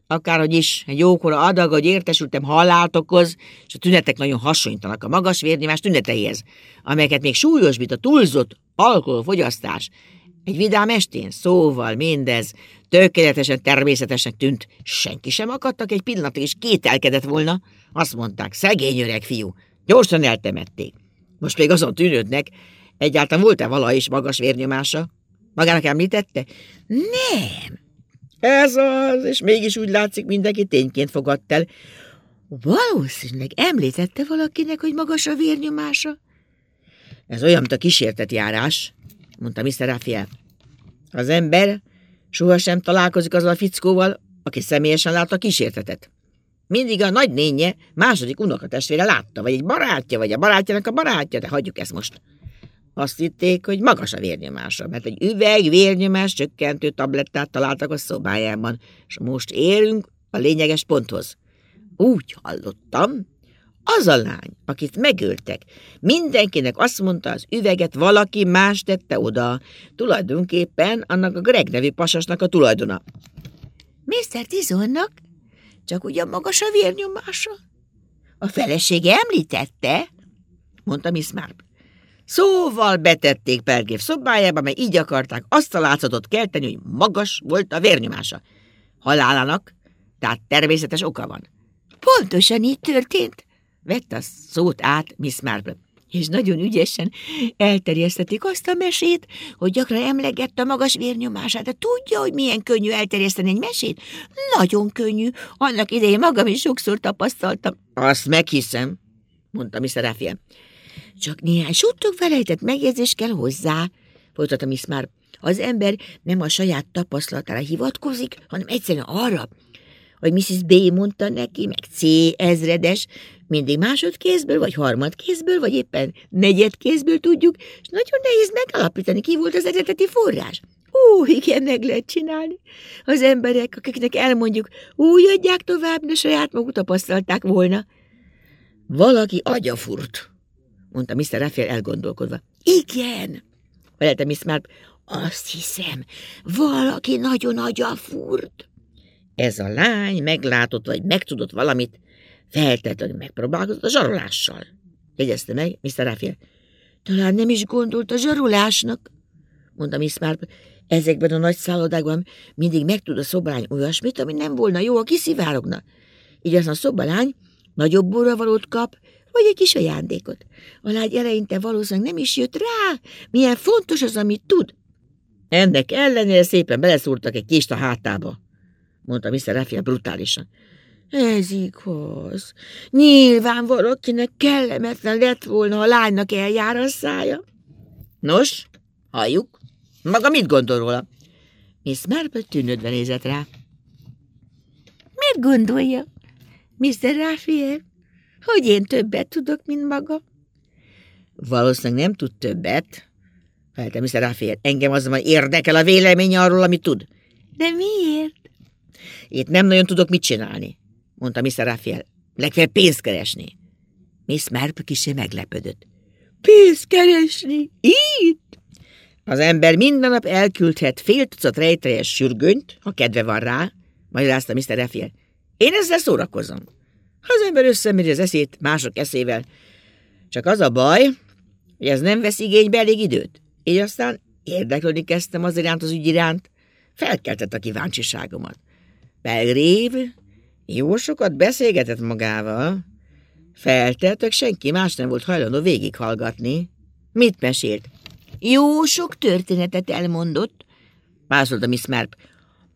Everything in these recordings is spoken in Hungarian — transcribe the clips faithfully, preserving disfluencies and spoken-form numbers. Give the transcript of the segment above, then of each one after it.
Akárhogy is, egy jókora adag, hogy értesültem, halált okoz, és a tünetek nagyon hasonlítanak a magas vérnyomás tüneteihez, amelyeket még súlyosbít a túlzott alkoholfogyasztás. Egy vidám estén, szóval mindez tökéletesen természetesnek tűnt. Senki sem akadtak egy pillanatig, és kételkedett volna. Azt mondták, szegény öreg fiú, gyorsan eltemették. Most még azon tűnődnek, egyáltalán volt-e valaha is magas vérnyomása? Magának említette? Nem. Ez az, és mégis úgy látszik, mindenki tényként fogadt el. Valószínűleg említette valakinek, hogy magas a vérnyomása? Ez olyan, mint a kísértetjárás, mondta miszter Raphael. Az ember sohasem találkozik azzal a fickóval, aki személyesen látta a kísértetet. Mindig a nagynénye második unokatestvére látta, vagy egy barátja, vagy a barátjának a barátja, de hagyjuk ezt most. Azt hitték, hogy magas a vérnyomása, mert egy üveg vérnyomás csökkentő tablettát találtak a szobájában, és most érünk a lényeges ponthoz. Úgy hallottam, az a lány, akit megöltek, mindenkinek azt mondta, az üveget valaki más tette oda, tulajdonképpen annak a Greg nevű pasasnak a tulajdona. miszter Tizonnak csak ugyan magas a vérnyomása? A felesége említette, mondta Miss Marple. Szóval betették Pelgrév szobájába, mert így akarták azt a látszatot kelteni, hogy magas volt a vérnyomása. Halálának, tehát természetes oka van. Pontosan így történt, vette a szót át Miss Marple, és nagyon ügyesen elterjesztették azt a mesét, hogy gyakran emlegette a magas vérnyomását, de tudja, hogy milyen könnyű elterjeszteni egy mesét? Nagyon könnyű, annak idején magam is sokszor tapasztaltam. Azt meghiszem, mondta miszter Raphael. Csak néhány suttog felejtett megjegyzés kell hozzá, folytatta Miss Marple. Az ember nem a saját tapasztalatára hivatkozik, hanem egyszerűen arra, hogy missziz B mondta neki, meg C ezredes, mindig másodkézből, vagy harmadkézből, vagy éppen negyedkézből tudjuk, és nagyon nehéz megalapítani, ki volt az eredeti forrás. Ó, igen, meg lehet csinálni. Az emberek, akiknek elmondjuk, úgy adják tovább, de saját maguk tapasztalták volna. Valaki agyafurt, mondta miszter Raphael elgondolkodva. Igen, felelte Miss Marple, azt hiszem, valaki nagyon agyafurt. Ez a lány meglátott, vagy megtudott valamit, feltétlenül megpróbálkozott a zsarolással, jegyezte meg miszter Raphael. Talán nem is gondolt a zsarolásnak, mondta Miss Marple. Ezekben a nagy szállodákban mindig megtud a szobalány olyasmit, ami nem volna jó, ha kiszivárogna. Így aztán a szobalány nagyobb borravalót kap, vagy egy kis ajándékot. A lány eleinte valószínűleg nem is jött rá, milyen fontos az, amit tud. Ennek ellenére szépen beleszúrtak egy kést a hátába, mondta miszter Raphael brutálisan. Ez igaz. Nyilván valakinek kellemetlen lett volna, ha a lánynak eljár a szája. Nos, halljuk, maga mit gondol róla? Miss Marple tűnődve nézett rá. Miért gondolja, miszter Raphael, hogy én többet tudok, mint maga? Valószínűleg nem tud többet, felelte miszter Raphael. Engem azonban érdekel a véleménye arról, amit tud. De miért? Itt nem nagyon tudok mit csinálni, mondta miszter Raphael. Legfeljebb pénzt keresni. Miss Marple kissé meglepődött. Pénzt keresni? Itt? Az ember minden nap elküldhet fél tucat rejteljes sürgönyt, ha kedve van rá, magyarázta miszter Raphael. Én ezzel szórakozom. Ha az ember összeméri az eszét mások eszével. Csak az a baj, hogy ez nem vesz igénybe elég időt. Így aztán érdeklődni kezdtem az iránt az ügy iránt. Felkeltett a kíváncsiságomat. Pelgrév jó sokat beszélgetett magával. Feltelt, hogy senki más nem volt hajlandó végighallgatni. Mit mesélt? Jó sok történetet elmondott, válaszolta Miss Marple.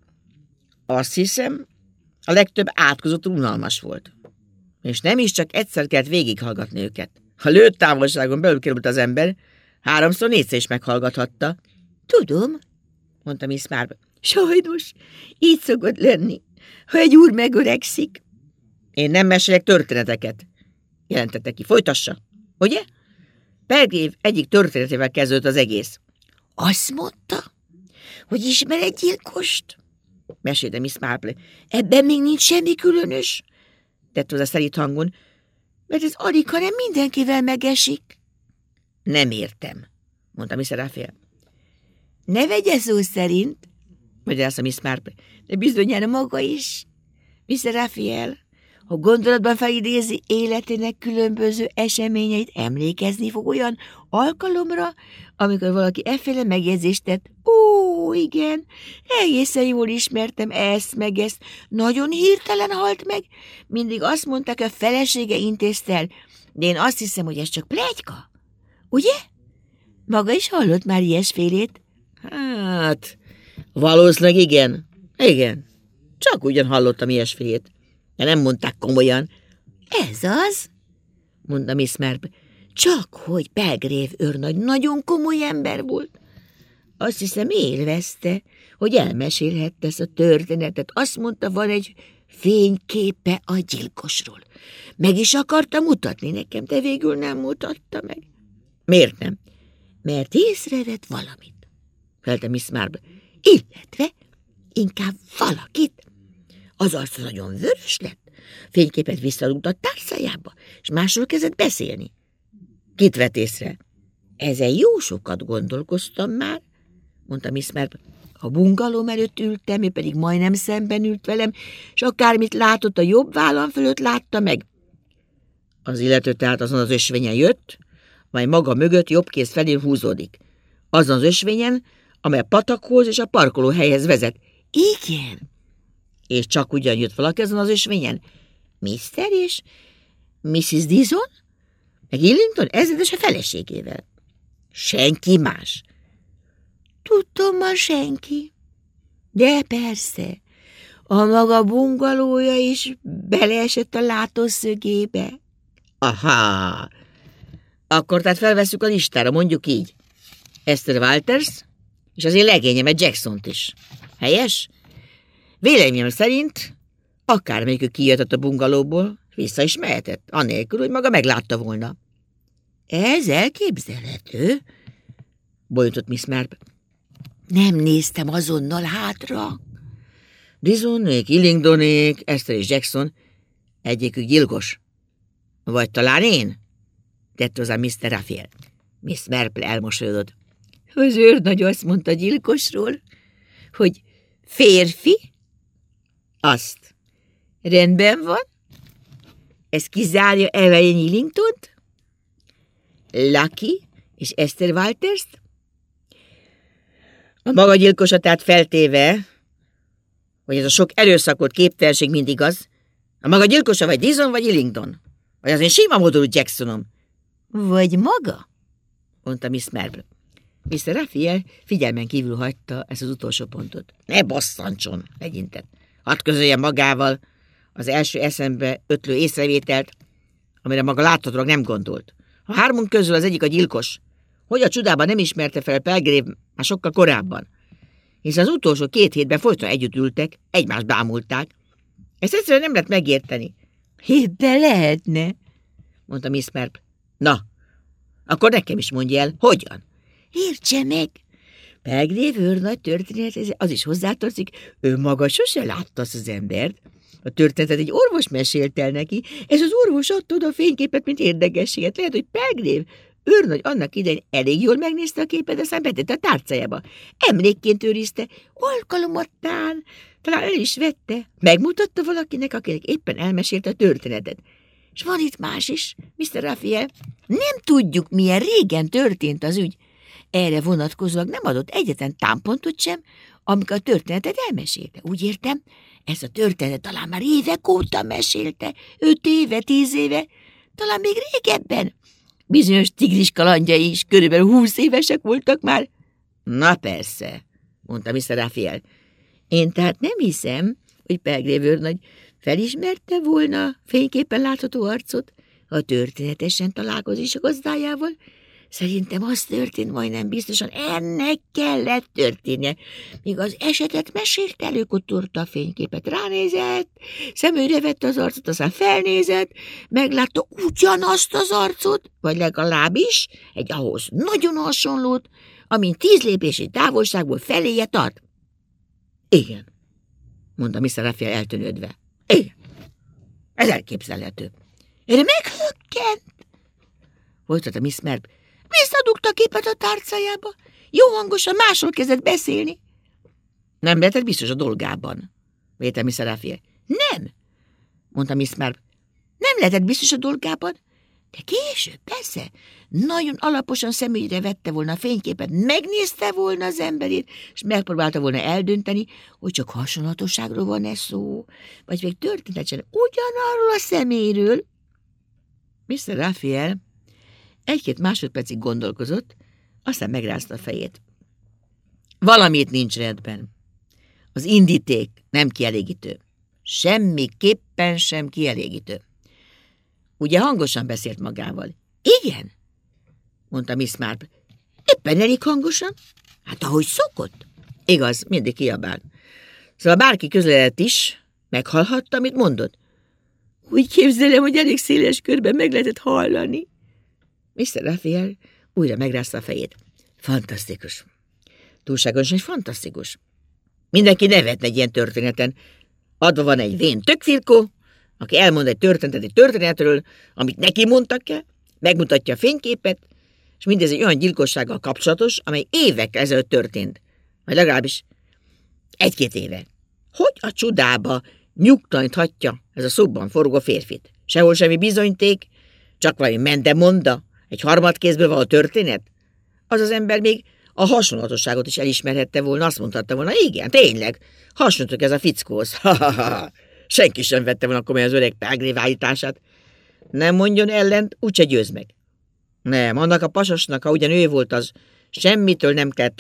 Azt hiszem, a legtöbb átkozott unalmas volt. És nem is csak egyszer kellett végighallgatni őket. Ha lőtt távolságon belül került az ember, háromszor négyszer is meghallgathatta. Tudom, mondta Miss Marple. Sajnos, így szokott lenni, ha egy úr megöregszik. Én nem mesélek történeteket, jelentette ki. Folytassa, ugye? Pelgrév egyik történetével kezdődött az egész. Azt mondta, hogy ismer egy gyilkost? Mesélte Miss Marple. Ebben még nincs semmi különös, tett hozzá szelíd hangon, mert ez alig, hanem mindenkivel megesik. Nem értem, mondta miszter Raphael. Ne vegye szó szerint, magyarázta Miss Marple, de bizonyára maga is. miszter Raphael, ha gondolatban felidézi életének különböző eseményeit, emlékezni fog olyan alkalomra, amikor valaki efféle megjegyzést tett. Ó, igen, egészen jól ismertem ezt meg ezt. Nagyon hirtelen halt meg. Mindig azt mondták, a felesége intézte el. De én azt hiszem, hogy ez csak pletyka. Ugye? Maga is hallott már ilyesfélét? Hát, valószínűleg igen. Igen, csak ugyan hallottam ilyesfélét. De nem mondták komolyan. Ez az, mondta Miss Marple. Csak hogy Belgrave őrnagy nagyon komoly ember volt. Azt hiszem élvezte, hogy elmesélhette ezt a történetet. Azt mondta, van egy fényképe a gyilkosról. Meg is akarta mutatni nekem, de végül nem mutatta meg. Miért nem? Mert észrevett valamit, felte Miss Marple. Illetve inkább valakit. Az arca nagyon vörös lett, fényképet visszadugott a tárcájába, és másról kezdett beszélni. Kit vett észre? Ezen jó sokat gondolkoztam már, mondta Miss Marple. A bungalóm előtt ültem, ő pedig majdnem szemben ült velem, és akármit látott a jobb vállam fölött, látta meg. Az illető tehát azon az ösvényen jött, majd maga mögött jobb kéz felé húzódik. Azon az ösvényen, amely a patakhoz és a parkolóhelyhez vezet. Igen. És csak ugyan jött valaki ezen az ösvényen? miszter és missziz Dizon? Meg Illington ezredes a feleségével. Senki más. Tudtommal senki. De persze, a maga bungalója is beleesett a látószögébe. Aha! Akkor tehát felvesszük a listára, mondjuk így. Esther Walters, és az én legényemet Jacksont is. Helyes? Véleményem szerint akármelyikük kijöhetett a bungalóból, vissza is mehetett, anélkül, hogy maga meglátta volna. Ez elképzelhető, bólintott Miss Marple. Nem néztem azonnal hátra. Dizonék, Illingdonék, Esther és Jackson, egyikük gyilkos. Vagy talán én? Tett hozzá miszter Raphael. Miss Marple elmosolyodott. Az őrnagy azt mondta gyilkosról, hogy férfi? Azt. Rendben van. Ez kizárja Evelyn Illingtont? Lucky és Esther Walters-t? A maga gyilkosatát feltéve, hogy ez a sok erőszakot képtelenség mind igaz, a maga gyilkosa vagy Dizon vagy Illington, vagy az én sima modulú Jacksonom. Vagy maga? Mondta Miss Marple. miszter Raphael figyelmen kívül hagyta ezt az utolsó pontot. Ne bosszantson, legyintett. Hadd közöljen magával az első eszembe ötlő észrevételt, amire maga láthatólag nem gondolt. A hármunk közül az egyik a gyilkos. Hogy a csodában nem ismerte fel Belgrave már sokkal korábban? Hiszen az utolsó két hétben folyton együtt ültek, egymást bámulták. Ezt egyszerűen nem lehet megérteni. De lehetne, mondta Miss Marple. Na, akkor nekem is mondja el, hogyan? Értse meg! Belgrave őrnagy történet, az is hozzátartozik, ő maga sose látta azt az embert. A történetet egy orvos mesélt el neki, és az orvos adta oda a fényképet, mint érdekességet. Lehet, hogy Belgrave őrnagy annak idején elég jól megnézte a képet, aztán betette a tárcájába. Emlékként őrizte, alkalomattán, talán el is vette. Megmutatta valakinek, akinek éppen elmesélte a történetet. És van itt más is, miszter Raphael. Nem tudjuk, milyen régen történt az ügy. Erre vonatkozólag nem adott egyetlen támpontot sem, amikor a történetet elmesélte. Úgy értem, ezt a történetet talán már évek óta mesélte, öt éve, tíz éve, talán még régebben. Bizonyos tigris kalandjai is körülbelül húsz évesek voltak már. Na persze, mondta miszter Raphael. Én tehát nem hiszem, hogy Belgrave őrnagy felismerte volna fényképpen látható arcot, ha történetesen találkozik a gazdájával. Szerintem az történt majdnem biztosan, ennek kellett történnie. Míg az esetet mesélt, előkotorta a fényképet, ránézett, szemügyre vette az arcot, aztán felnézett, meglátta ugyanazt az arcot, vagy legalábbis egy ahhoz nagyon hasonlót, amin tíz lépési távolságból feléje tart. Igen, mondta miszter Raphael eltűnődve. Igen, ez elképzelhető. Erre meghökkent, folytatta Miss Marple. Visszadugta a képet a tárcájába. Jó hangosan másról kezdett beszélni. Nem lehetett biztos a dolgában, vélte miszter Raphael. Nem, mondta Miss Marple. Nem lehetett biztos a dolgában, de később, persze, nagyon alaposan szemügyre vette volna a fényképet, megnézte volna az emberét, és megpróbálta volna eldönteni, hogy csak hasonlatosságról van-e szó, vagy még történetesen ugyanarról a személyről. miszter Raphael egy-két másodpercig gondolkozott, aztán megrázta a fejét. Valamit nincs rendben. Az indíték nem kielégítő. Semmiképpen sem kielégítő. Ugye hangosan beszélt magával? Igen, mondta Miss Marple. Éppen elég hangosan? Hát ahogy szokott. Igaz, mindig kiabál. Szóval bárki közeledett is, meghallhatta, amit mondott. Úgy képzelem, hogy elég széles körben meg lehetett hallani. miszter Raphael újra megrázta a fejét. Fantasztikus. Túlságosan fantasztikus. Mindenki nevetne egy ilyen történeten. Adva van egy vén tökfirkó, aki elmond egy történetet egy történetről, amit neki mondtak el, megmutatja a fényképet, és mindez egy olyan gyilkossággal kapcsolatos, amely évek ezelőtt történt. Vagy legalábbis egy-két éve. Hogy a csodába nyugtalaníthatja ez a szóban forgó férfit? Sehol semmi bizonyíték, csak valami mendemonda, egy harmadkézből való történet? Az az ember még a hasonlatosságot is elismerhette volna, azt mondhatta volna, igen, tényleg, hasonlítok ez a fickóhoz. Ha-ha-ha. Senki sem vette volna komolyan az öreg Pelgrim állítását. Nem mondjon ellent, úgyse győz meg. Nem, annak a pasasnak, ha ugyan ő volt az, semmitől nem kellett